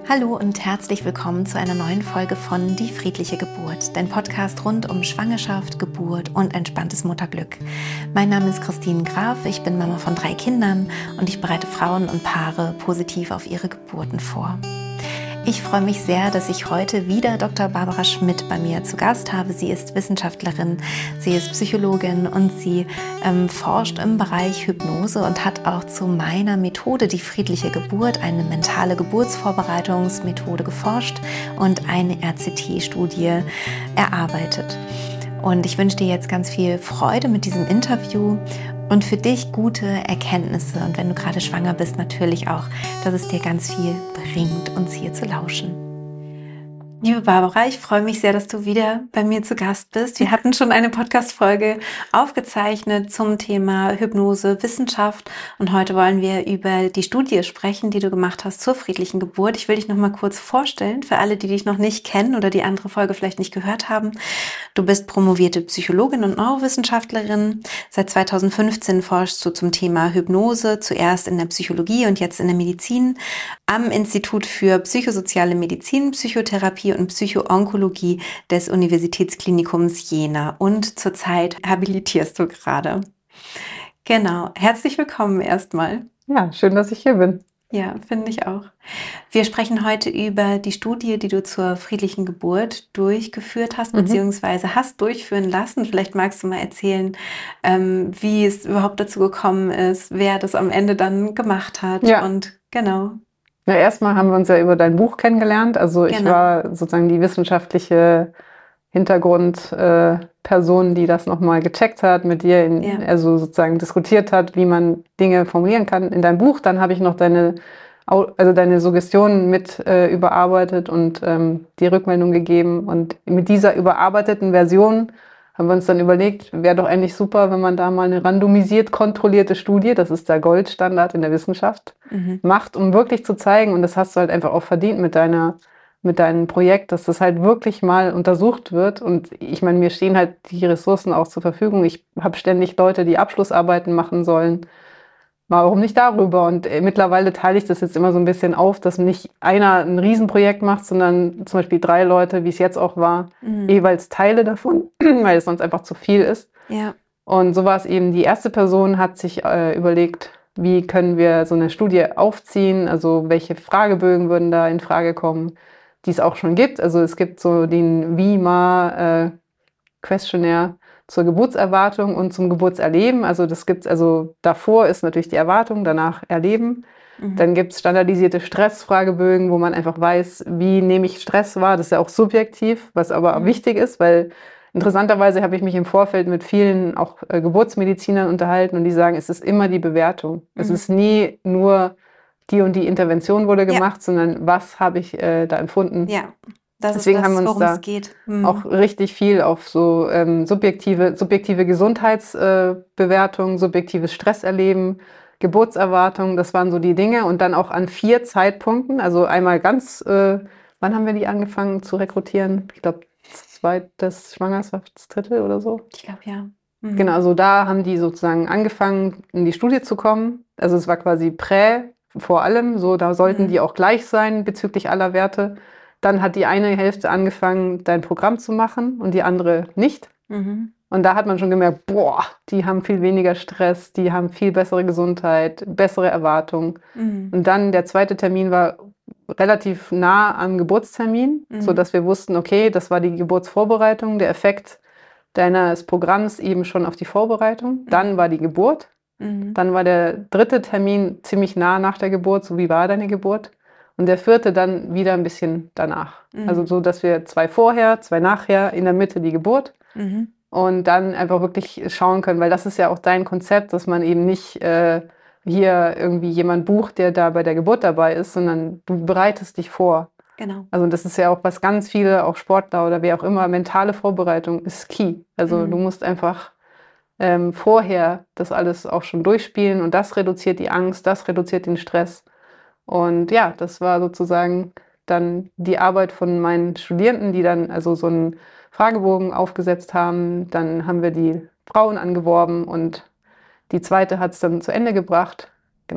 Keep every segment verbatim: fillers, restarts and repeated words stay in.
Hallo und herzlich willkommen zu einer neuen Folge von Die friedliche Geburt, dein Podcast rund um Schwangerschaft, Geburt und entspanntes Mutterglück. Mein Name ist Christine Graf, ich bin Mama von drei Kindern und ich bereite Frauen und Paare positiv auf ihre Geburten vor. Ich freue mich sehr, dass ich heute wieder Doktor Barbara Schmidt bei mir zu Gast habe. Sie ist Wissenschaftlerin, sie ist Psychologin und sie ähm, forscht im Bereich Hypnose und hat auch zu meiner Methode, die friedliche Geburt, eine mentale Geburtsvorbereitungsmethode geforscht und eine R C T-Studie erarbeitet. Und ich wünsche dir jetzt ganz viel Freude mit diesem Interview und für dich gute Erkenntnisse. Und wenn du gerade schwanger bist, natürlich auch, dass es dir ganz viel bringt, uns hier zu lauschen. Liebe Barbara, ich freue mich sehr, dass du wieder bei mir zu Gast bist. Wir hatten schon eine Podcast-Folge aufgezeichnet zum Thema Hypnose, Wissenschaft und heute wollen wir über die Studie sprechen, die du gemacht hast zur friedlichen Geburt. Ich will dich noch mal kurz vorstellen, für alle, die dich noch nicht kennen oder die andere Folge vielleicht nicht gehört haben. Du bist promovierte Psychologin und Neurowissenschaftlerin. Seit zweitausendfünfzehn forschst du zum Thema Hypnose, zuerst in der Psychologie und jetzt in der Medizin, am Institut für psychosoziale Medizin, Psychotherapie und Psychoonkologie des Universitätsklinikums Jena und zurzeit habilitierst du gerade. Genau, herzlich willkommen erstmal. Ja, schön, dass ich hier bin. Ja, finde ich auch. Wir sprechen heute über die Studie, die du zur friedlichen Geburt durchgeführt hast, mhm. beziehungsweise hast durchführen lassen. Vielleicht magst du mal erzählen, ähm, wie es überhaupt dazu gekommen ist, wer das am Ende dann gemacht hat. Ja. Und genau. Ja, erstmal haben wir uns ja über dein Buch kennengelernt. Also ich Genau. war sozusagen die wissenschaftliche Hintergrundperson, äh, die das nochmal gecheckt hat, mit dir in, Ja. also sozusagen diskutiert hat, wie man Dinge formulieren kann in deinem Buch. Dann habe ich noch deine, also deine Suggestionen mit äh, überarbeitet und ähm, die Rückmeldung gegeben. Und mit dieser überarbeiteten Version haben wir uns dann überlegt, wäre doch eigentlich super, wenn man da mal eine randomisiert kontrollierte Studie, das ist der Goldstandard in der Wissenschaft, mhm. macht, um wirklich zu zeigen, und das hast du halt einfach auch verdient mit deiner mit deinem Projekt, dass das halt wirklich mal untersucht wird. Und ich meine, mir stehen halt die Ressourcen auch zur Verfügung. Ich habe ständig Leute, die Abschlussarbeiten machen sollen. Warum nicht darüber? Und äh, mittlerweile teile ich das jetzt immer so ein bisschen auf, dass nicht einer ein Riesenprojekt macht, sondern zum Beispiel drei Leute, wie es jetzt auch war, mhm. jeweils Teile davon, weil es sonst einfach zu viel ist. Ja. Und so war es eben, die erste Person hat sich äh, überlegt, wie können wir so eine Studie aufziehen, also welche Fragebögen würden da in Frage kommen, die es auch schon gibt. Also es gibt so den V I M A-Questionnaire äh, zur Geburtserwartung und zum Geburtserleben. Also das gibt's, also davor ist natürlich die Erwartung, danach Erleben. Mhm. Dann gibt es standardisierte Stressfragebögen, wo man einfach weiß, wie nehme ich Stress wahr. Das ist ja auch subjektiv, was aber mhm. wichtig ist, weil interessanterweise habe ich mich im Vorfeld mit vielen auch äh, Geburtsmedizinern unterhalten und die sagen, es ist immer die Bewertung. Mhm. Es ist nie nur die und die Intervention wurde gemacht, ja. sondern was habe ich äh, da empfunden. Ja, das Deswegen ist das, haben wir uns worum da es geht. Mhm. auch richtig viel auf so ähm, subjektive, subjektive Gesundheitsbewertung, äh, subjektives Stresserleben, Geburtserwartung, das waren so die Dinge. Und dann auch an vier Zeitpunkten, also einmal ganz, äh, wann haben wir die angefangen zu rekrutieren? Ich glaube, zweites Schwangerschaftsdrittel oder so. Ich glaube, ja. Mhm. Genau, also da haben die sozusagen angefangen, in die Studie zu kommen. Also es war quasi prä, vor allem, so da sollten mhm. die auch gleich sein bezüglich aller Werte. Dann hat die eine Hälfte angefangen, dein Programm zu machen und die andere nicht. Mhm. Und da hat man schon gemerkt, boah, die haben viel weniger Stress, die haben viel bessere Gesundheit, bessere Erwartungen. Mhm. Und dann der zweite Termin war relativ nah am Geburtstermin, mhm. sodass wir wussten, okay, das war die Geburtsvorbereitung, der Effekt deines Programms eben schon auf die Vorbereitung. Dann war die Geburt. Mhm. Dann war der dritte Termin ziemlich nah nach der Geburt, so wie war deine Geburt. Und der vierte dann wieder ein bisschen danach. Mhm. Also so, dass wir zwei vorher, zwei nachher, in der Mitte die Geburt. Mhm. Und dann einfach wirklich schauen können, weil das ist ja auch dein Konzept, dass man eben nicht äh, hier irgendwie jemand bucht, der da bei der Geburt dabei ist, sondern du bereitest dich vor. Genau. Also das ist ja auch, was ganz viele, auch Sportler oder wer auch immer, mentale Vorbereitung ist key. Also mhm. du musst einfach ähm, vorher das alles auch schon durchspielen und das reduziert die Angst, das reduziert den Stress. Und ja, das war sozusagen dann die Arbeit von meinen Studierenden, die dann also so einen Fragebogen aufgesetzt haben. Dann haben wir die Frauen angeworben und die zweite hat es dann zu Ende gebracht. Genau.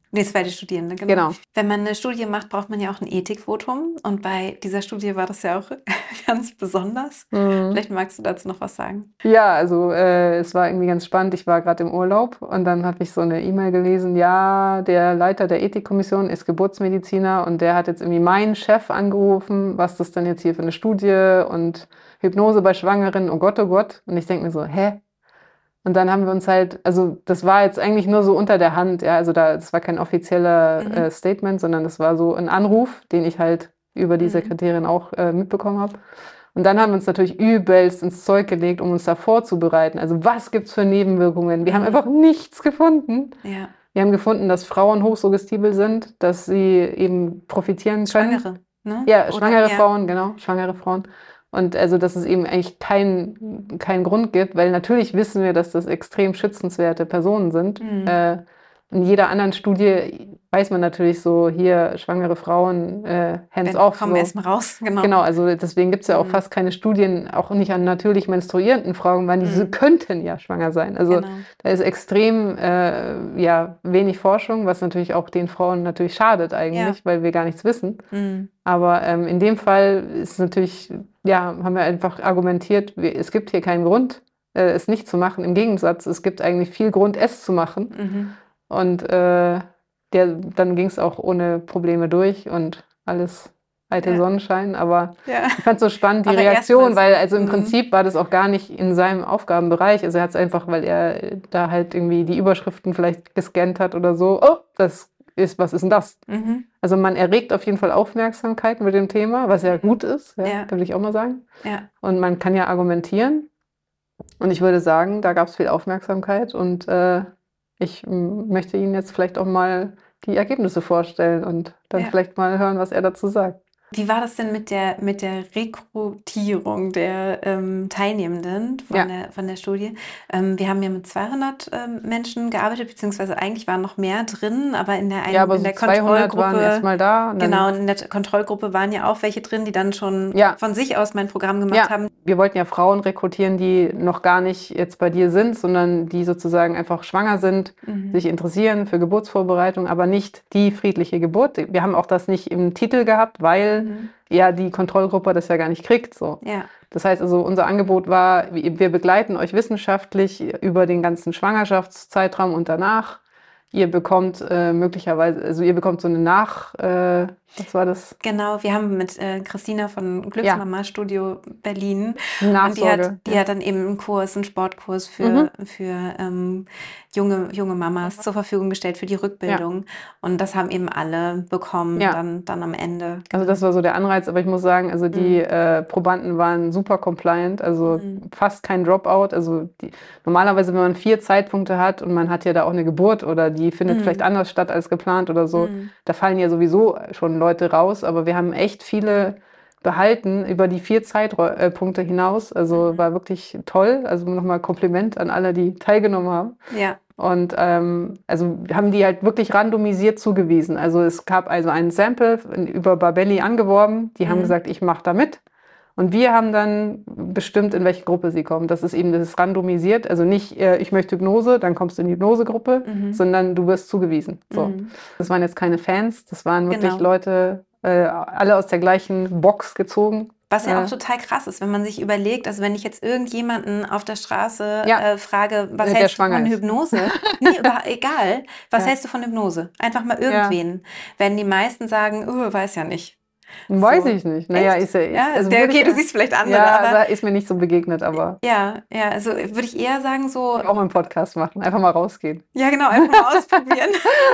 Nee, zweite Studierende, genau. Genau. Wenn man eine Studie macht, braucht man ja auch ein Ethikvotum. Und bei dieser Studie war das ja auch ganz besonders. Mhm. Vielleicht magst du dazu noch was sagen. Ja, also äh, es war irgendwie ganz spannend. Ich war gerade im Urlaub und dann habe ich so eine E-Mail gelesen. Ja, der Leiter der Ethikkommission ist Geburtsmediziner und der hat jetzt irgendwie meinen Chef angerufen, was das denn jetzt hier für eine Studie und Hypnose bei Schwangeren, oh Gott, oh Gott. Und ich denke mir so, hä? Und dann haben wir uns halt, also das war jetzt eigentlich nur so unter der Hand, ja, also da, das war kein offizieller Mhm. äh, Statement, sondern das war so ein Anruf, den ich halt über die Mhm. Sekretärin auch äh, mitbekommen habe. Und dann haben wir uns natürlich übelst ins Zeug gelegt, um uns da vorzubereiten. Also was gibt's für Nebenwirkungen? Wir haben Mhm. einfach nichts gefunden. Ja, Wir haben gefunden, dass Frauen hochsuggestibel sind, dass sie eben profitieren können. Schwangere, ne? Ja, Oder- schwangere ja. Frauen, genau, schwangere Frauen. Und also, dass es eben eigentlich keinen keinen Grund gibt, weil natürlich wissen wir, dass das extrem schützenswerte Personen sind. Mhm. Äh, in jeder anderen Studie weiß man natürlich so, hier schwangere Frauen, äh, hands Wenn- off. Komm So. erst mal raus, genau. Genau, also deswegen gibt es ja auch Mhm. fast keine Studien, auch nicht an natürlich menstruierenden Frauen, weil diese Mhm. könnten ja schwanger sein. Also Genau. da ist extrem äh, ja, wenig Forschung, was natürlich auch den Frauen natürlich schadet eigentlich, Ja. weil wir gar nichts wissen. Mhm. Aber ähm, in dem Fall ist natürlich, ja, haben wir einfach argumentiert, wir, es gibt hier keinen Grund, äh, es nicht zu machen. Im Gegensatz, es gibt eigentlich viel Grund, es zu machen. Mhm. Und äh, der, dann ging es auch ohne Probleme durch und alles eitel Ja. Sonnenschein. Aber Ja. ich fand es so spannend, die Aber Reaktion, erstmal so, weil also im mhm. Prinzip war das auch gar nicht in seinem Aufgabenbereich. Also er hat es einfach, weil er da halt irgendwie die Überschriften vielleicht gescannt hat oder so. Oh, das ist, was ist denn das? Mhm. Also man erregt auf jeden Fall Aufmerksamkeit mit dem Thema, was ja Mhm. gut ist, ja, Ja. würde ich auch mal sagen. Ja. Und man kann ja argumentieren. Und ich würde sagen, da gab es viel Aufmerksamkeit und äh, ich m, möchte Ihnen jetzt vielleicht auch mal die Ergebnisse vorstellen und dann Ja. vielleicht mal hören, was er dazu sagt. Wie war das denn mit der, mit der Rekrutierung der ähm, Teilnehmenden von, Ja. der, von der Studie? Ähm, wir haben ja mit zweihundert ähm, Menschen gearbeitet, beziehungsweise eigentlich waren noch mehr drin, aber in der, einen, Ja, aber in so der zweihundert waren Kontrollgruppe, erstmal da. Und dann, genau, in der Kontrollgruppe waren ja auch welche drin, die dann schon Ja. von sich aus mein Programm gemacht Ja, haben. wir wollten ja Frauen rekrutieren, die noch gar nicht jetzt bei dir sind, sondern die sozusagen einfach schwanger sind, Mhm. sich interessieren für Geburtsvorbereitung, aber nicht die friedliche Geburt. Wir haben auch das nicht im Titel gehabt, weil Mhm. ja die Kontrollgruppe das ja gar nicht kriegt. So. Ja. Das heißt also, unser Angebot war, wir begleiten euch wissenschaftlich über den ganzen Schwangerschaftszeitraum und danach. Ihr bekommt äh, möglicherweise, also ihr bekommt so eine Nach, äh, was war das? Genau, wir haben mit äh, Christina von Glücksmama Studio Berlin und die Nachsorge. hat, die ja. hat dann eben einen Kurs, einen Sportkurs für, für ähm, junge, junge Mamas zur Verfügung gestellt für die Rückbildung. Und das haben eben alle bekommen Ja. dann, dann am Ende. Also das war so der Anreiz, aber ich muss sagen, also die Mhm. äh, Probanden waren super compliant, also Mhm. fast kein Dropout. Also die, normalerweise, wenn man vier Zeitpunkte hat und man hat ja da auch eine Geburt oder die findet Mhm. vielleicht anders statt als geplant oder so, Mhm. da fallen ja sowieso schon Leute raus, aber wir haben echt viele behalten über die vier Zeitpunkte hinaus. Also Mhm. war wirklich toll. Also nochmal Kompliment an alle, die teilgenommen haben. Ja. Und ähm, also haben die halt wirklich randomisiert zugewiesen. Also es gab also ein Sample über Barbelli angeworben. Die haben Mhm. gesagt, ich mache da mit. Und wir haben dann bestimmt, in welche Gruppe sie kommen. Das ist eben das ist randomisiert. Also nicht, äh, ich möchte Hypnose, dann kommst du in die Hypnosegruppe, Mhm. sondern du wirst zugewiesen. So. Mhm. Das waren jetzt keine Fans, das waren wirklich Genau. Leute, äh, alle aus der gleichen Box gezogen. Was ja Äh, auch total krass ist, wenn man sich überlegt, also wenn ich jetzt irgendjemanden auf der Straße Ja. äh, frage, was Der hältst du schwanger von ist. Hypnose? Nee, über, egal. Was Ja. hältst du von Hypnose? Einfach mal irgendwen. Wenn die meisten sagen, oh, weiß ja nicht. Weiß So. ich nicht. Naja, Echt? ist ja, Ja, also der, würde okay, ich, du siehst vielleicht andere, ja, aber aber ist mir nicht so begegnet, aber ja, ja, also würde ich eher sagen so, auch mal einen Podcast machen, einfach mal rausgehen. ja genau, einfach mal ausprobieren.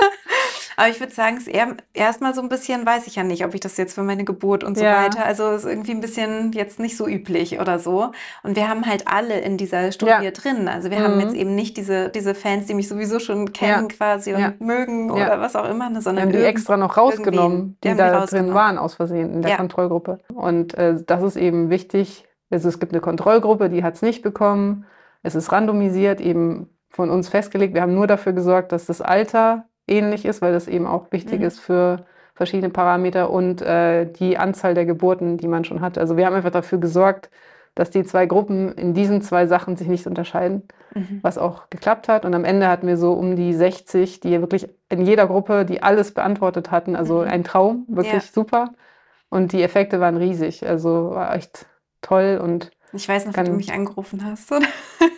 Aber ich würde sagen, es ist eher erstmal so ein bisschen, weiß ich ja nicht, ob ich das jetzt für meine Geburt und so Ja. weiter, also ist irgendwie ein bisschen jetzt nicht so üblich oder so. Und wir haben halt alle in dieser Studie Ja. drin. Also wir Mhm. haben jetzt eben nicht diese, diese Fans, die mich sowieso schon kennen Ja. quasi und Ja. mögen Ja. oder was auch immer, ne, Wir sondern haben die irgend- extra noch rausgenommen, irgendwen. die Wir haben die da rausgenommen. drin waren, aus Versehen in der Ja. Kontrollgruppe. Und äh, das ist eben wichtig. Also es gibt eine Kontrollgruppe, die hat es nicht bekommen. Es ist randomisiert, eben von uns festgelegt. Wir haben nur dafür gesorgt, dass das Alter ähnlich ist, weil das eben auch wichtig Mhm. ist für verschiedene Parameter und äh, die Anzahl der Geburten, die man schon hat. Also wir haben einfach dafür gesorgt, dass die zwei Gruppen in diesen zwei Sachen sich nicht unterscheiden, mhm. was auch geklappt hat. Und am Ende hatten wir so um die sechzig, die wirklich in jeder Gruppe, die alles beantwortet hatten. Also mhm. ein Traum, wirklich ja. super. Und die Effekte waren riesig, also war echt toll. Und ich weiß noch, wie du mich angerufen hast, oder?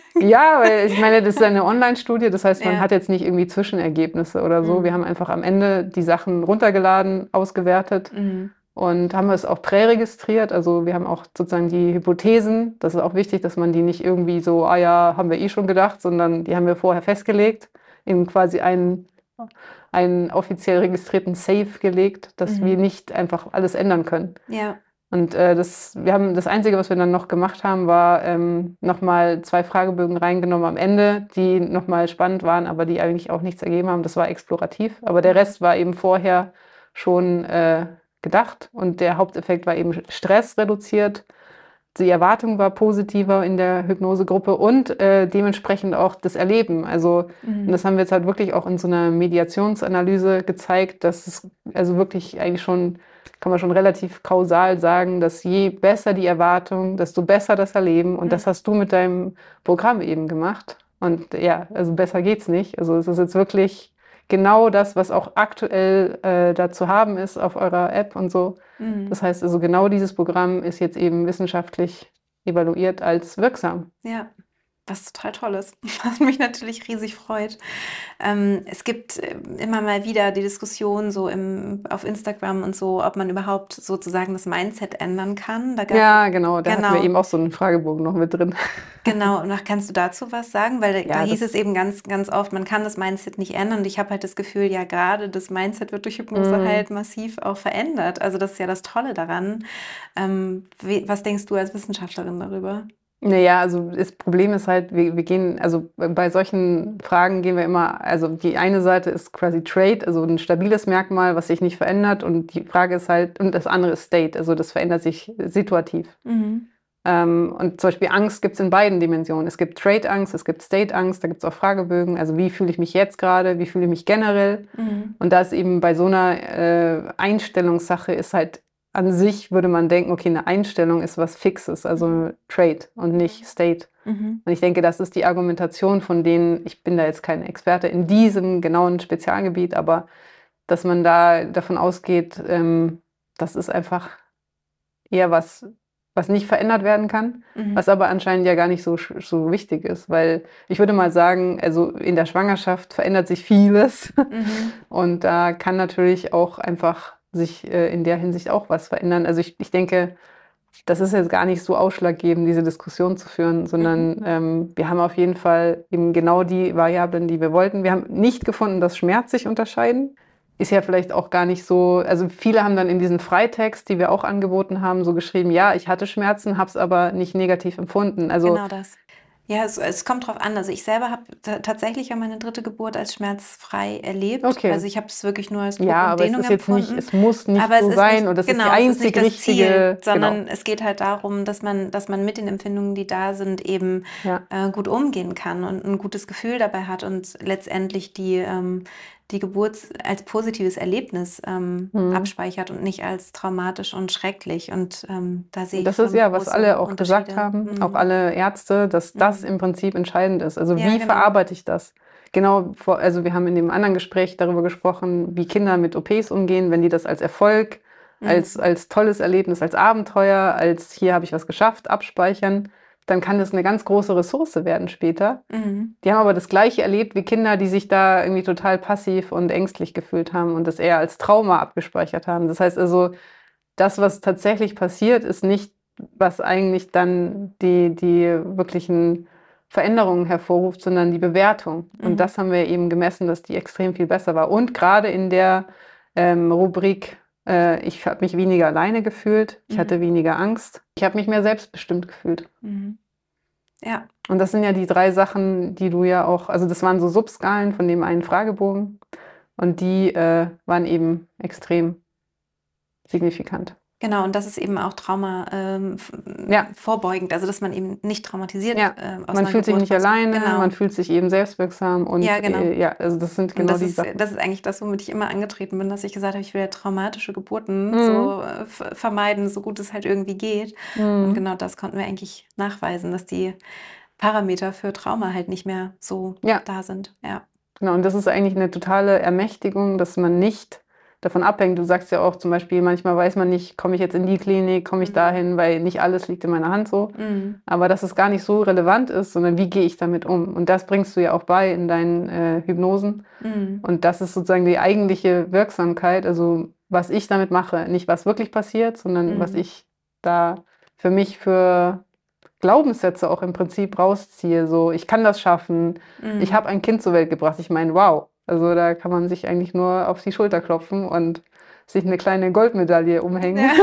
Ja, weil ich meine, das ist eine Online-Studie, das heißt, man ja. hat jetzt nicht irgendwie Zwischenergebnisse oder so. Mhm. Wir haben einfach am Ende die Sachen runtergeladen, ausgewertet mhm. und haben es auch präregistriert. Also wir haben auch sozusagen die Hypothesen, das ist auch wichtig, dass man die nicht irgendwie so, ah ja, haben wir eh schon gedacht, sondern die haben wir vorher festgelegt, in quasi einen, einen offiziell registrierten Safe gelegt, dass mhm. wir nicht einfach alles ändern können. Ja. Und äh, das, wir haben das Einzige, was wir dann noch gemacht haben, war ähm, nochmal zwei Fragebögen reingenommen am Ende, die nochmal spannend waren, aber die eigentlich auch nichts ergeben haben. Das war explorativ, aber der Rest war eben vorher schon äh, gedacht und der Haupteffekt war eben Stress reduziert. Die Erwartung war positiver in der Hypnosegruppe und äh, dementsprechend auch das Erleben. Also mhm. und das haben wir jetzt halt wirklich auch in so einer Mediationsanalyse gezeigt, dass es also wirklich eigentlich schon, kann man schon relativ kausal sagen, dass je besser die Erwartung, desto besser das Erleben. Und mhm. das hast du mit deinem Programm eben gemacht. Und ja, also besser geht's nicht. Also es ist jetzt wirklich genau das, was auch aktuell äh, da zu haben ist auf eurer App und so. Mhm. Das heißt also, genau dieses Programm ist jetzt eben wissenschaftlich evaluiert als wirksam. Ja, was total toll ist, was mich natürlich riesig freut. Ähm, es gibt immer mal wieder die Diskussion so im, auf Instagram und so, ob man überhaupt sozusagen das Mindset ändern kann. Da gab, ja, genau, da genau. hatten wir eben auch so einen Fragebogen noch mit drin. Genau, und kannst du dazu was sagen? Weil ja, da hieß es eben ganz, ganz oft, man kann das Mindset nicht ändern. Und ich habe halt das Gefühl, ja, gerade das Mindset wird durch Hypnose mm. halt massiv auch verändert. Also das ist ja das Tolle daran. Ähm, wie, was denkst du als Wissenschaftlerin darüber? Naja, also das Problem ist halt, wir, wir gehen, also bei solchen Fragen gehen wir immer, also die eine Seite ist quasi Trait, also ein stabiles Merkmal, was sich nicht verändert und die Frage ist halt, und das andere ist State, also das verändert sich situativ. Mhm. Ähm, und zum Beispiel Angst gibt es in beiden Dimensionen. Es gibt Trait-Angst, es gibt State-Angst, da gibt es auch Fragebögen, also wie fühle ich mich jetzt gerade, wie fühle ich mich generell. Mhm. Und da ist eben bei so einer äh, Einstellungssache ist halt an sich würde man denken, okay, eine Einstellung ist was Fixes, also mhm. Trait und nicht State. Mhm. Und ich denke, das ist die Argumentation von denen, ich bin da jetzt kein Experte in diesem genauen Spezialgebiet, aber dass man da davon ausgeht, ähm, das ist einfach eher was, was nicht verändert werden kann, mhm. was aber anscheinend ja gar nicht so, so wichtig ist, weil ich würde mal sagen, also in der Schwangerschaft verändert sich vieles mhm. und da kann natürlich auch einfach sich äh, in der Hinsicht auch was verändern. Also ich, ich denke, das ist jetzt gar nicht so ausschlaggebend, diese Diskussion zu führen, sondern mhm. ähm, wir haben auf jeden Fall eben genau die Variablen, die wir wollten. Wir haben nicht gefunden, dass Schmerz sich unterscheiden. Ist ja vielleicht auch gar nicht so, also viele haben dann in diesen Freitext, die wir auch angeboten haben, so geschrieben, ja, ich hatte Schmerzen, habe es aber nicht negativ empfunden. Also genau das. Ja, es, es kommt drauf an. Also ich selber habe tatsächlich ja meine dritte Geburt als schmerzfrei erlebt. Okay. Also ich habe es wirklich nur als Druck ja, und aber Dehnung es ist jetzt empfunden. nicht, es muss nicht aber so es sein nicht, und das genau, ist die einzig es ist nicht das Ziel, richtige, sondern genau. es geht halt darum, dass man, dass man mit den Empfindungen, die da sind, eben ja. äh, gut umgehen kann und ein gutes Gefühl dabei hat und letztendlich die ähm, die Geburt als positives Erlebnis ähm, mhm. abspeichert und nicht als traumatisch und schrecklich. Und ähm, da sehe ich das ist ja, was alle auch gesagt haben, mhm. auch alle Ärzte, dass mhm. das im Prinzip entscheidend ist. Also ja, wie genau. verarbeite ich das? Genau, vor, also wir haben in dem anderen Gespräch darüber gesprochen, wie Kinder mit O Ps umgehen, wenn die das als Erfolg, mhm. als, als tolles Erlebnis, als Abenteuer, als hier habe ich was geschafft, abspeichern. Dann kann das eine ganz große Ressource werden später. Mhm. Die haben aber das Gleiche erlebt wie Kinder, die sich da irgendwie total passiv und ängstlich gefühlt haben und das eher als Trauma abgespeichert haben. Das heißt also, das, was tatsächlich passiert, ist nicht, was eigentlich dann die, die wirklichen Veränderungen hervorruft, sondern die Bewertung. Mhm. Und das haben wir eben gemessen, dass die extrem viel besser war. Und gerade in der ähm, Rubrik ich habe mich weniger alleine gefühlt, ich mhm. hatte weniger Angst, ich habe mich mehr selbstbestimmt gefühlt. Mhm. Ja. Und das sind ja die drei Sachen, die du ja auch, also das waren so Subskalen von dem einen Fragebogen und die äh, waren eben extrem signifikant. Genau, und das ist eben auch Trauma ähm, f- Ja. vorbeugend, also dass man eben nicht traumatisiert Ja, ähm, aus man einer fühlt sich Geburt nicht rauskommt. alleine, Genau. man fühlt sich eben selbstwirksam und Ja, genau. äh, ja, also das sind Und genau das die ist, Sachen. das ist eigentlich das, womit ich immer angetreten bin, dass ich gesagt habe, ich will ja traumatische Geburten Mhm. so äh, f- vermeiden, so gut es halt irgendwie geht. Und Mhm. genau das konnten wir eigentlich nachweisen, dass die Parameter für Trauma halt nicht mehr so Ja, da sind. Ja. genau. Und das ist eigentlich eine totale Ermächtigung, dass man nicht davon abhängt. Du sagst ja auch zum Beispiel, manchmal weiß man nicht, komme ich jetzt in die Klinik, komme ich Mhm. dahin, weil nicht alles liegt in meiner Hand so. Mhm. Aber dass es gar nicht so relevant ist, sondern wie gehe ich damit um? Und das bringst du ja auch bei in deinen äh, Hypnosen. Mhm. Und das ist sozusagen die eigentliche Wirksamkeit, also was ich damit mache, nicht was wirklich passiert, sondern was Mhm. ich da für mich für Glaubenssätze auch im Prinzip rausziehe. So, ich kann das schaffen, ich Mhm. habe ein Kind zur Welt gebracht. Ich meine, wow. Also da kann man sich eigentlich nur auf die Schulter klopfen und sich eine kleine Goldmedaille umhängen. Ja.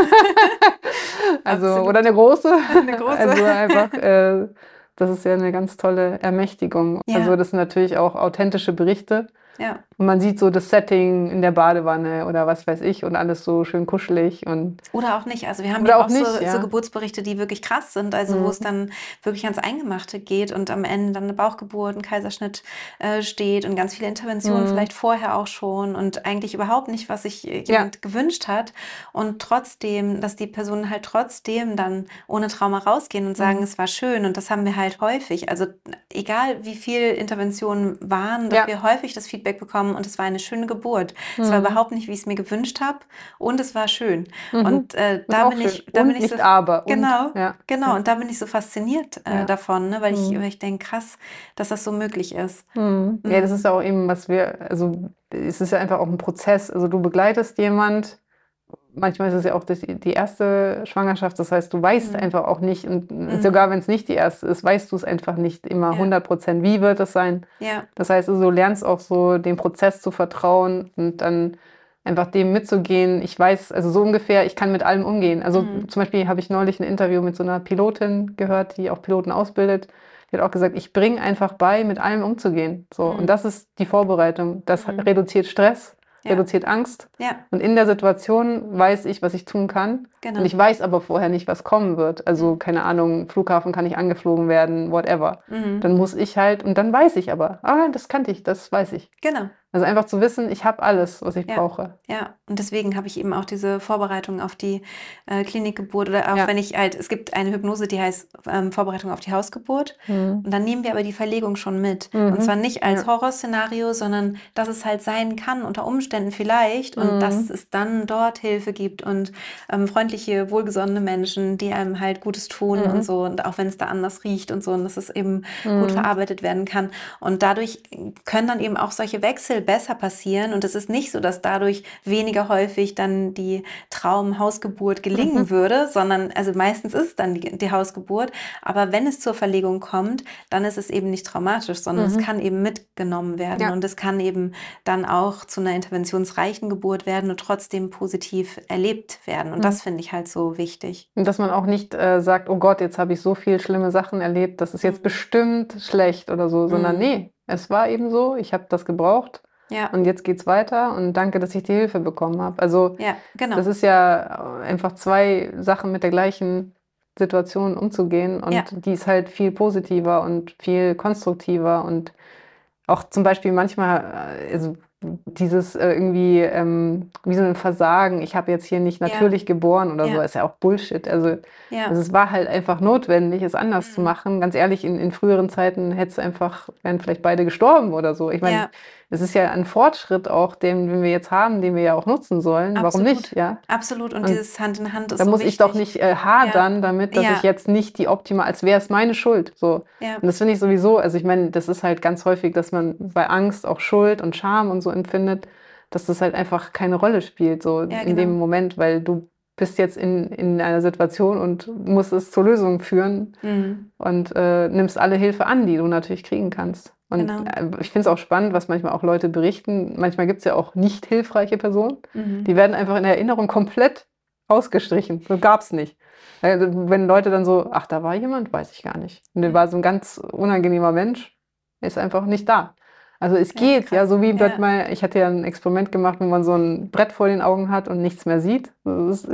Also, Absolut. oder eine große. Eine große. Also einfach, äh, das ist ja eine ganz tolle Ermächtigung. Ja. Also das sind natürlich auch authentische Berichte. Ja. Und man sieht so das Setting in der Badewanne oder was weiß ich und alles so schön kuschelig und Oder auch nicht. Also wir haben oder ja auch auch so, nicht, so ja. Geburtsberichte, die wirklich krass sind, also wo es Mhm. dann wirklich ans Eingemachte geht und am Ende dann eine Bauchgeburt, ein Kaiserschnitt äh, steht und ganz viele Interventionen Mhm. vielleicht vorher auch schon und eigentlich überhaupt nicht, was sich äh, jemand gewünscht hat. Und trotzdem, dass die Personen halt trotzdem dann ohne Trauma rausgehen und sagen, Mhm. es war schön. Und das haben wir halt häufig. Also egal wie viel Interventionen waren, dass Ja. wir häufig das Feedback bekommen und es war eine schöne Geburt. Es war Mhm. überhaupt nicht, wie ich es mir gewünscht habe und es war schön. Mhm. Und äh, Ist da auch bin schön. ich, da Und bin ich so, nicht aber. Und, genau, ja. genau. Ja. Und da bin ich so fasziniert äh, Ja. davon, ne? Weil ich, Mhm. weil ich denke, krass, dass das so möglich ist. Mhm. Ja, das Mhm. ist ja auch eben, was wir, also es ist ja einfach auch ein Prozess. Also du begleitest jemand, manchmal ist es ja auch das, die erste Schwangerschaft, das heißt, du weißt Mhm. einfach auch nicht, und Mhm. sogar wenn es nicht die erste ist, weißt du es einfach nicht immer Ja. hundert Prozent, wie wird es sein. Ja. Das heißt, also, du lernst auch so dem Prozess zu vertrauen und dann einfach dem mitzugehen. Ich weiß, also so ungefähr, ich kann mit allem umgehen. Also Mhm. zum Beispiel habe ich neulich ein Interview mit so einer Pilotin gehört, die auch Piloten ausbildet. Die hat auch gesagt, ich bringe einfach bei, mit allem umzugehen. So, und Mhm. das ist die Vorbereitung. Das Mhm. reduziert Stress, Ja. reduziert Angst. Ja. Und in der Situation weiß ich, was ich tun kann. Genau. Und ich weiß aber vorher nicht, was kommen wird. Also, Mhm. keine Ahnung, Flughafen kann nicht angeflogen werden, whatever. Mhm. Dann muss ich halt, und dann weiß ich aber, ah, das kannte ich, das weiß ich. Genau. Also einfach zu wissen, ich habe alles, was ich Ja. brauche. Ja, und deswegen habe ich eben auch diese Vorbereitung auf die äh, Klinikgeburt oder auch Ja. wenn ich halt, es gibt eine Hypnose, die heißt ähm, Vorbereitung auf die Hausgeburt. Mhm. Und dann nehmen wir aber die Verlegung schon mit. Mhm. Und zwar nicht als Ja. Horrorszenario, sondern dass es halt sein kann, unter Umständen vielleicht. Und Mhm. dass es dann dort Hilfe gibt und ähm, freundliche, wohlgesonnene Menschen, die einem halt Gutes tun Mhm. und so. Und auch wenn es da anders riecht und so. Und dass es eben Mhm. gut verarbeitet werden kann. Und dadurch können dann eben auch solche Wechsel besser passieren. Und es ist nicht so, dass dadurch weniger häufig dann die Traumhausgeburt gelingen Mhm. würde, sondern also meistens ist es dann die, die Hausgeburt. Aber wenn es zur Verlegung kommt, dann ist es eben nicht traumatisch, sondern Mhm. es kann eben mitgenommen werden. Ja. Und es kann eben dann auch zu einer interventionsreichen Geburt werden und trotzdem positiv erlebt werden. Und Mhm. das finde ich halt so wichtig. Und dass man auch nicht äh, sagt, oh Gott, jetzt habe ich so viele schlimme Sachen erlebt, das ist jetzt Mhm. bestimmt schlecht oder so, sondern Mhm. nee, es war eben so, ich habe das gebraucht Ja, und jetzt geht's weiter und danke, dass ich die Hilfe bekommen habe. Also ja, genau. das ist ja einfach zwei Sachen mit der gleichen Situation umzugehen und Ja. die ist halt viel positiver und viel konstruktiver und auch zum Beispiel manchmal, äh, also dieses äh, irgendwie ähm, wie so ein Versagen, ich habe jetzt hier nicht Ja. natürlich geboren oder so, Ja. ist ja auch Bullshit. Also, Ja. also es war halt einfach notwendig, es anders zu Mhm. machen. Ganz ehrlich, in, in früheren Zeiten hätte es einfach, wären vielleicht beide gestorben oder so. Ich meine, Ja. es ist ja ein Fortschritt auch, den, den wir jetzt haben, den wir ja auch nutzen sollen. Warum Absolut. nicht? Ja. Absolut. Und, Und dieses Hand in Hand ist Da so muss ich doch wichtig. nicht äh, hadern damit, dass Ja. ich jetzt nicht die optimal, als wäre es meine Schuld. So. Ja. Und das finde ich sowieso, also ich meine, das ist halt ganz häufig, dass man bei Angst auch Schuld und Scham und so empfindet, dass das halt einfach keine Rolle spielt, so Ja, in dem genau. Moment, weil du bist jetzt in, in einer Situation und musst es zur Lösung führen Mhm. und äh, nimmst alle Hilfe an, die du natürlich kriegen kannst. Und Genau. äh, ich finde es auch spannend, was manchmal auch Leute berichten. Manchmal gibt es ja auch nicht hilfreiche Personen. Mhm. Die werden einfach in der Erinnerung komplett ausgestrichen. So gab es nicht. Also, wenn Leute dann so, ach, da war jemand, weiß ich gar nicht. Und der war so ein ganz unangenehmer Mensch, ist einfach nicht da. Also es Ja, geht, ja, krass. so wie Ja. dort mal, ich hatte ja ein Experiment gemacht, wo man so ein Brett vor den Augen hat und nichts mehr sieht. Also, es geht.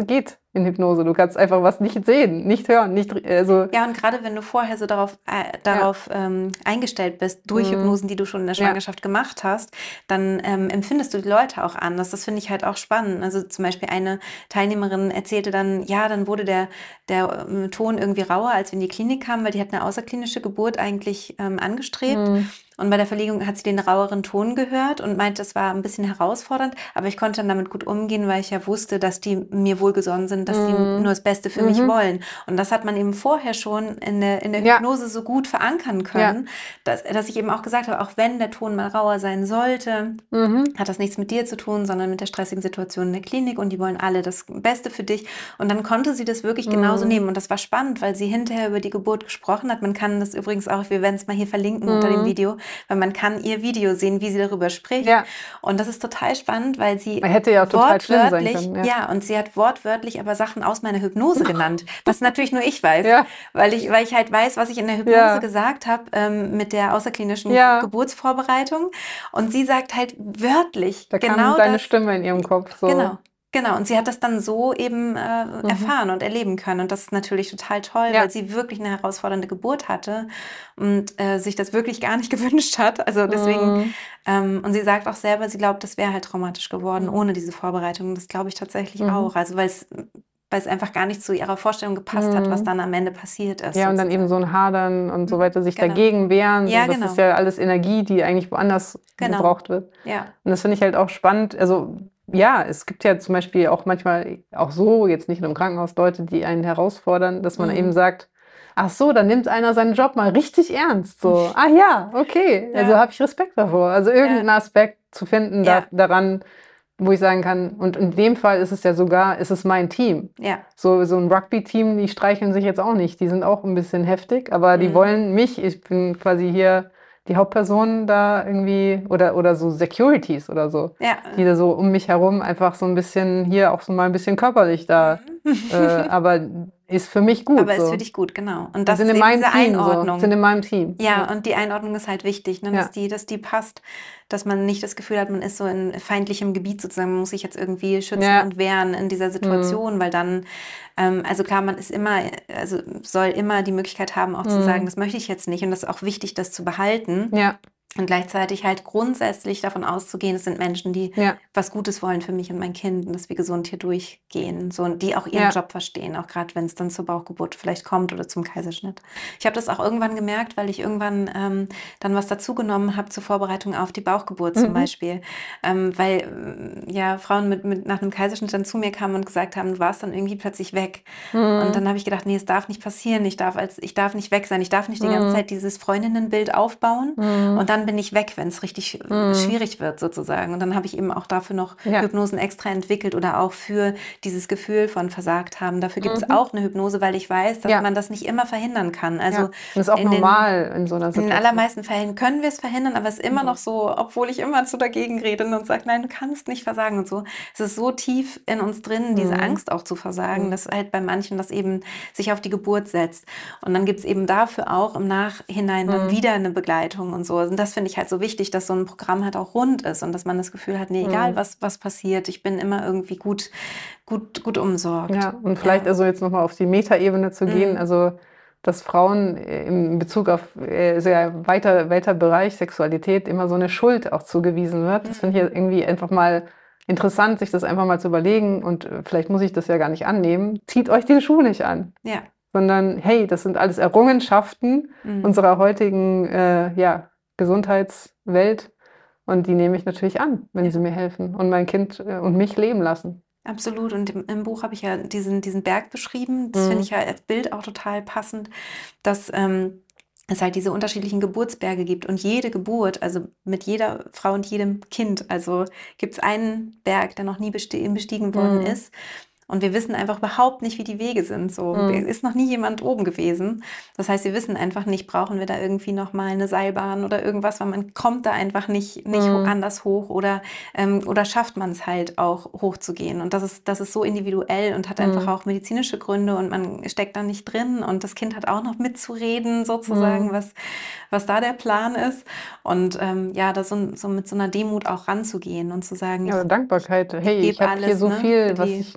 in Hypnose. Du kannst einfach was nicht sehen, nicht hören, nicht, also. Ja, und gerade wenn du vorher so darauf, äh, darauf ja. ähm, eingestellt bist, durch mhm. Hypnosen, die du schon in der Schwangerschaft ja. gemacht hast, dann ähm, empfindest du die Leute auch anders. Das finde ich halt auch spannend. Also zum Beispiel eine Teilnehmerin erzählte dann, ja, dann wurde der, der ähm, Ton irgendwie rauer, als wir in die Klinik kamen, weil die hat eine außerklinische Geburt eigentlich ähm, angestrebt. Mhm. Und bei der Verlegung hat sie den raueren Ton gehört und meinte, das war ein bisschen herausfordernd, aber ich konnte dann damit gut umgehen, weil ich ja wusste, dass die mir wohlgesonnen sind, dass die mm. nur das Beste für mm-hmm. mich wollen. Und das hat man eben vorher schon in der, in der ja. Hypnose so gut verankern können, ja. dass, dass ich eben auch gesagt habe, auch wenn der Ton mal rauer sein sollte, mm-hmm. hat das nichts mit dir zu tun, sondern mit der stressigen Situation in der Klinik und die wollen alle das Beste für dich. Und dann konnte sie das wirklich mm. genauso nehmen. Und das war spannend, weil sie hinterher über die Geburt gesprochen hat. Man kann das übrigens auch, wir werden es mal hier verlinken mm. unter dem Video, weil man kann ihr Video sehen, wie sie darüber spricht. Ja. Und das ist total spannend, weil sie man hätte ja total schlimm sein können. Ja. ja, und sie hat wortwörtlich aber Sachen aus meiner Hypnose genannt, was natürlich nur ich weiß, ja. weil ich weil ich halt weiß, was ich in der Hypnose ja. gesagt habe ähm, mit der außerklinischen ja. Geburtsvorbereitung. Und sie sagt halt wörtlich da genau kam deine das, Stimme in ihrem Kopf. So. Genau. Genau, und sie hat das dann so eben äh, mhm. erfahren und erleben können. Und das ist natürlich total toll, ja. weil sie wirklich eine herausfordernde Geburt hatte und äh, sich das wirklich gar nicht gewünscht hat. Also deswegen, mhm. ähm, und sie sagt auch selber, sie glaubt, das wäre halt traumatisch geworden mhm. ohne diese Vorbereitung. Das glaube ich tatsächlich mhm. auch. Also weil es weil es einfach gar nicht zu ihrer Vorstellung gepasst mhm. hat, was dann am Ende passiert ist. Ja, sozusagen. Und dann eben so ein Hadern und so weiter, sich genau. dagegen wehren. Ja, das genau. ist ja alles Energie, die eigentlich woanders genau. gebraucht wird. Ja. Und das finde ich halt auch spannend. Also ja, es gibt ja zum Beispiel auch manchmal, auch so, jetzt nicht nur im Krankenhaus, Leute, die einen herausfordern, dass man mhm. eben sagt, ach so, dann nimmt einer seinen Job mal richtig ernst. So, ah ja, okay, ja. also habe ich Respekt davor. Also irgendeinen ja. Aspekt zu finden ja. da, daran, wo ich sagen kann, und in dem Fall ist es ja sogar, ist es mein Team. Ja. So, so ein Rugby-Team, die streicheln sich jetzt auch nicht, die sind auch ein bisschen heftig, aber die mhm. wollen mich, ich bin quasi hier die Hauptperson da irgendwie, oder, oder so Securities oder so, ja. die da so um mich herum einfach so ein bisschen, hier auch so mal ein bisschen körperlich da, mhm. äh, aber ist für mich gut. Aber so. ist für dich gut, genau. Und das sind ist in eben meinem diese Team, Einordnung. So. Sind in meinem Team. Ja, ja, und die Einordnung ist halt wichtig, ne? dass, ja. die, dass die passt, dass man nicht das Gefühl hat, man ist so in feindlichem Gebiet sozusagen, man muss sich jetzt irgendwie schützen ja. und wehren in dieser Situation, mhm. weil dann, ähm, also klar, man ist immer, also soll immer die Möglichkeit haben, auch mhm. zu sagen, das möchte ich jetzt nicht und das ist auch wichtig, das zu behalten. Ja. Und gleichzeitig halt grundsätzlich davon auszugehen, es sind Menschen, die ja. was Gutes wollen für mich und mein Kind und dass wir gesund hier durchgehen. So, und die auch ihren ja. Job verstehen, auch gerade wenn es dann zur Bauchgeburt vielleicht kommt oder zum Kaiserschnitt. Ich habe das auch irgendwann gemerkt, weil ich irgendwann ähm, dann was dazugenommen habe zur Vorbereitung auf die Bauchgeburt zum mhm. Beispiel. Ähm, weil äh, ja Frauen mit, mit nach einem Kaiserschnitt dann zu mir kamen und gesagt haben, du warst dann irgendwie plötzlich weg. Mhm. Und dann habe ich gedacht, nee, es darf nicht passieren. Ich darf, als, ich darf nicht weg sein. Ich darf nicht die ganze mhm. Zeit dieses Freundinnenbild aufbauen. Mhm. Und dann bin ich weg, wenn es richtig mhm. schwierig wird sozusagen. Und dann habe ich eben auch dafür noch ja. Hypnosen extra entwickelt oder auch für dieses Gefühl von versagt haben. Dafür gibt es mhm. auch eine Hypnose, weil ich weiß, dass ja. man das nicht immer verhindern kann. Also ja. Das ist auch in normal den, in so einer Situation. In den allermeisten Fällen können wir es verhindern, aber es ist immer mhm. noch so, obwohl ich immer so dagegen rede und sage, nein, du kannst nicht versagen und so. Es ist so tief in uns drin, diese mhm. Angst auch zu versagen, mhm. dass halt bei manchen das eben sich auf die Geburt setzt. Und dann gibt es eben dafür auch im Nachhinein dann mhm. wieder eine Begleitung und so. Und das finde ich halt so wichtig, dass so ein Programm halt auch rund ist und dass man das Gefühl hat, nee, egal was, was passiert, ich bin immer irgendwie gut, gut, gut umsorgt. Ja, und vielleicht ja. also jetzt nochmal auf die Metaebene zu gehen, mhm. also dass Frauen in Bezug auf sehr weiter, weiter Bereich Sexualität immer so eine Schuld auch zugewiesen wird. Das finde ich irgendwie einfach mal interessant, sich das einfach mal zu überlegen und vielleicht muss ich das ja gar nicht annehmen. Zieht euch den Schuh nicht an. Ja. Sondern hey, das sind alles Errungenschaften mhm. unserer heutigen äh, ja, Gesundheitswelt und die nehme ich natürlich an, wenn ja. sie mir helfen und mein Kind äh, und mich leben lassen. Absolut. Und im, im Buch habe ich ja diesen, diesen Berg beschrieben. Das mhm. finde ich ja als Bild auch total passend, dass ähm, es halt diese unterschiedlichen Geburtsberge gibt. Und jede Geburt, also mit jeder Frau und jedem Kind, also gibt es einen Berg, der noch nie besti- bestiegen worden mhm. ist. Und wir wissen einfach überhaupt nicht, wie die Wege sind. So mhm. ist noch nie jemand oben gewesen. Das heißt, wir wissen einfach nicht, brauchen wir da irgendwie noch mal eine Seilbahn oder irgendwas, weil man kommt da einfach nicht, nicht mhm. anders hoch oder, ähm, oder schafft man es halt auch hochzugehen. Und das ist, das ist so individuell und hat mhm. einfach auch medizinische Gründe und man steckt da nicht drin und das Kind hat auch noch mitzureden sozusagen, mhm. was, was da der Plan ist. Und ähm, ja, da so, so mit so einer Demut auch ranzugehen und zu sagen, ja, ich, Dankbarkeit. Hey, ich, ich habe hier so ne, viel, was ich nehmen kann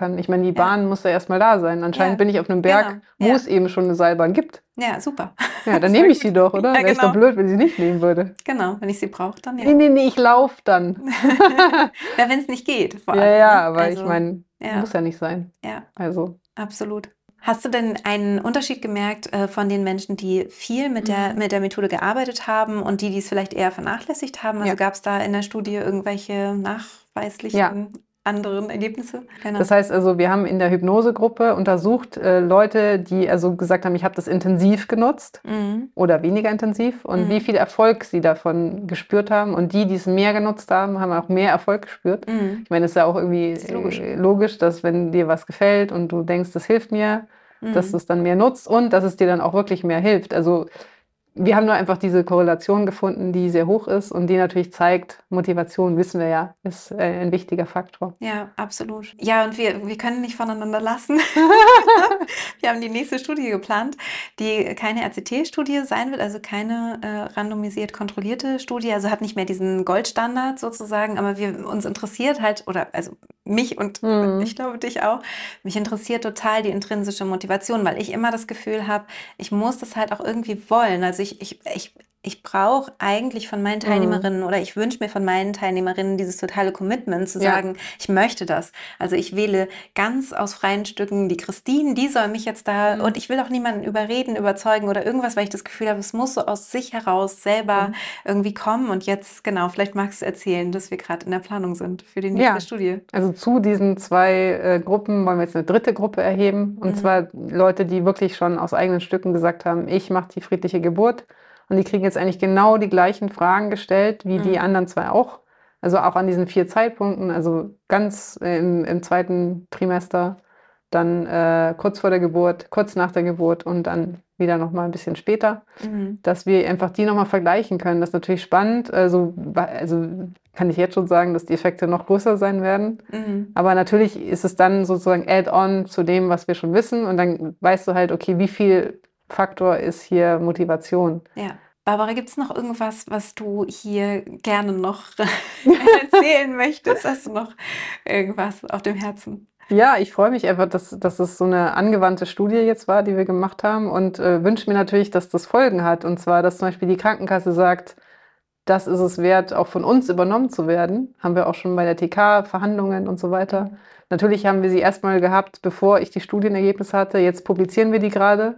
kann. Ich meine, die Bahn ja. muss ja erstmal da sein. Anscheinend ja. bin ich auf einem Berg, genau. wo ja. es eben schon eine Seilbahn gibt. Ja, super. Ja, dann nehme ich sie doch, oder? Ja, genau. Wäre ich doch blöd, wenn ich sie nicht nehmen würde. Genau, wenn ich sie brauche, dann ja. Nee, nee, nee, ich laufe dann. Ja, wenn es nicht geht, vor allem. Ja, ja, ne? aber also, ich meine, ja. muss ja nicht sein. Ja, also. Absolut. Hast du denn einen Unterschied gemerkt äh, von den Menschen, die viel mit der, mit der Methode gearbeitet haben und die, die es vielleicht eher vernachlässigt haben? Also ja. gab es da in der Studie irgendwelche nachweislichen ja. anderen Ergebnisse? Genau. Das heißt also, wir haben in der Hypnosegruppe untersucht äh, Leute, die also gesagt haben, ich habe das intensiv genutzt mhm. oder weniger intensiv und mhm. wie viel Erfolg sie davon gespürt haben. Und die, die es mehr genutzt haben, haben auch mehr Erfolg gespürt. Mhm. Ich meine, es ist ja auch irgendwie logisch. Äh, logisch, dass wenn dir was gefällt und du denkst, das hilft mir, mhm. dass du es dann mehr nutzt und dass es dir dann auch wirklich mehr hilft. Also wir haben nur einfach diese Korrelation gefunden, die sehr hoch ist und die natürlich zeigt, Motivation, wissen wir ja, ist äh, ein wichtiger Faktor. Ja, absolut. Ja, und wir, wir können nicht voneinander lassen. Wir haben die nächste Studie geplant, die keine R C T-Studie sein wird, also keine äh, randomisiert kontrollierte Studie, also hat nicht mehr diesen Goldstandard sozusagen, aber wir uns interessiert halt, oder also mich und mhm. ich glaube dich auch, mich interessiert total die intrinsische Motivation, weil ich immer das Gefühl habe, ich muss das halt auch irgendwie wollen. Also ich, ich, ich, ich brauche eigentlich von meinen Teilnehmerinnen mhm. oder ich wünsche mir von meinen Teilnehmerinnen dieses totale Commitment zu ja. sagen, ich möchte das. Also ich wähle ganz aus freien Stücken die Christine, die soll mich jetzt da mhm. und ich will auch niemanden überreden, überzeugen oder irgendwas, weil ich das Gefühl habe, es muss so aus sich heraus selber mhm. irgendwie kommen. Und jetzt, genau, vielleicht magst du erzählen, dass wir gerade in der Planung sind für die nächste ja. Studie. Also zu diesen zwei äh, Gruppen wollen wir jetzt eine dritte Gruppe erheben. Und mhm. zwar Leute, die wirklich schon aus eigenen Stücken gesagt haben, ich mache die friedliche Geburt. Und die kriegen jetzt eigentlich genau die gleichen Fragen gestellt, wie mhm. die anderen zwei auch. Also auch an diesen vier Zeitpunkten, also ganz äh, im, im zweiten Trimester, dann äh, kurz vor der Geburt, kurz nach der Geburt und dann wieder nochmal ein bisschen später, mhm. dass wir einfach die nochmal vergleichen können. Das ist natürlich spannend. Also, also kann ich jetzt schon sagen, dass die Effekte noch größer sein werden. Mhm. Aber natürlich ist es dann sozusagen add-on zu dem, was wir schon wissen. Und dann weißt du halt, okay, wie viel Faktor ist hier Motivation. Ja. Barbara, gibt es noch irgendwas, was du hier gerne noch erzählen möchtest? Hast du noch irgendwas auf dem Herzen? Ja, ich freue mich einfach, dass, dass es so eine angewandte Studie jetzt war, die wir gemacht haben und äh, wünsche mir natürlich, dass das Folgen hat. Und zwar, dass zum Beispiel die Krankenkasse sagt, das ist es wert, auch von uns übernommen zu werden. Haben wir auch schon bei der T K-Verhandlungen und so weiter. Natürlich haben wir sie erstmal gehabt, bevor ich die Studienergebnisse hatte. Jetzt publizieren wir die gerade.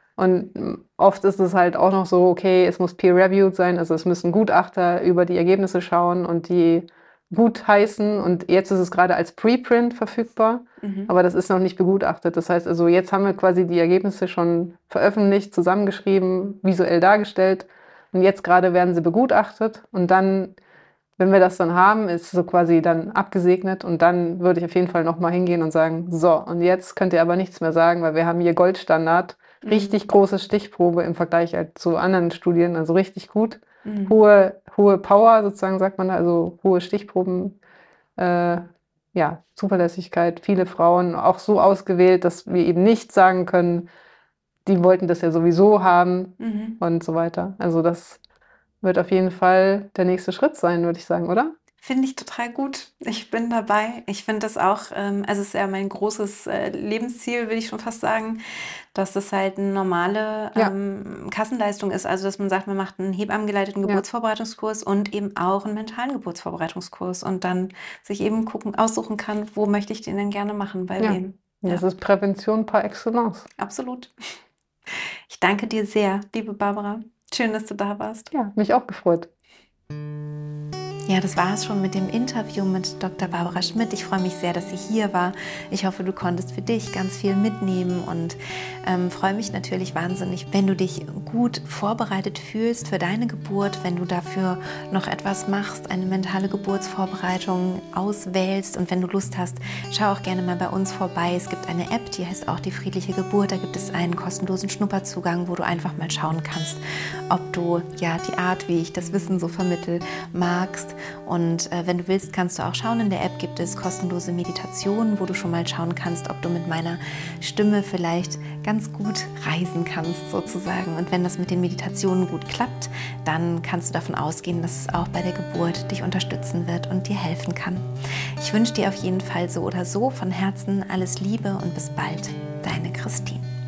Und oft ist es halt auch noch so, okay, es muss peer-reviewed sein, also es müssen Gutachter über die Ergebnisse schauen und die gut heißen. Und jetzt ist es gerade als Preprint verfügbar, mhm. aber das ist noch nicht begutachtet. Das heißt also, jetzt haben wir quasi die Ergebnisse schon veröffentlicht, zusammengeschrieben, visuell dargestellt. Und jetzt gerade werden sie begutachtet. Und dann, wenn wir das dann haben, ist es so quasi dann abgesegnet. Und dann würde ich auf jeden Fall nochmal hingehen und sagen, so, und jetzt könnt ihr aber nichts mehr sagen, weil wir haben hier Goldstandard. Richtig große Stichprobe im Vergleich halt zu anderen Studien, also richtig gut. Mhm. Hohe, hohe Power sozusagen, sagt man da, also hohe Stichproben, äh, ja, Zuverlässigkeit, viele Frauen, auch so ausgewählt, dass wir eben nicht sagen können, die wollten das ja sowieso haben mhm. und so weiter. Also das wird auf jeden Fall der nächste Schritt sein, würde ich sagen, oder? Finde ich total gut. Ich bin dabei. Ich finde das auch, ähm, also es ist ja mein großes äh, Lebensziel, will ich schon fast sagen, dass das halt eine normale ähm, ja. Kassenleistung ist. Also dass man sagt, man macht einen hebammengeleiteten Geburtsvorbereitungskurs ja. und eben auch einen mentalen Geburtsvorbereitungskurs und dann sich eben gucken, aussuchen kann, wo möchte ich den denn gerne machen, bei ja. wem. Ja. Das ist Prävention par excellence. Absolut. Ich danke dir sehr, liebe Barbara. Schön, dass du da warst. Ja, mich auch gefreut. Ja, das war es schon mit dem Interview mit Doktor Barbara Schmidt. Ich freue mich sehr, dass sie hier war. Ich hoffe, du konntest für dich ganz viel mitnehmen und ähm, freue mich natürlich wahnsinnig, wenn du dich gut vorbereitet fühlst für deine Geburt, wenn du dafür noch etwas machst, eine mentale Geburtsvorbereitung auswählst und wenn du Lust hast, schau auch gerne mal bei uns vorbei. Es gibt eine App, die heißt auch die friedliche Geburt. Da gibt es einen kostenlosen Schnupperzugang, wo du einfach mal schauen kannst, ob du ja die Art, wie ich das Wissen so vermittel, magst. Und äh, wenn du willst, kannst du auch schauen, in der App gibt es kostenlose Meditationen, wo du schon mal schauen kannst, ob du mit meiner Stimme vielleicht ganz gut reisen kannst sozusagen. Und wenn das mit den Meditationen gut klappt, dann kannst du davon ausgehen, dass es auch bei der Geburt dich unterstützen wird und dir helfen kann. Ich wünsche dir auf jeden Fall so oder so von Herzen alles Liebe und bis bald, deine Christine.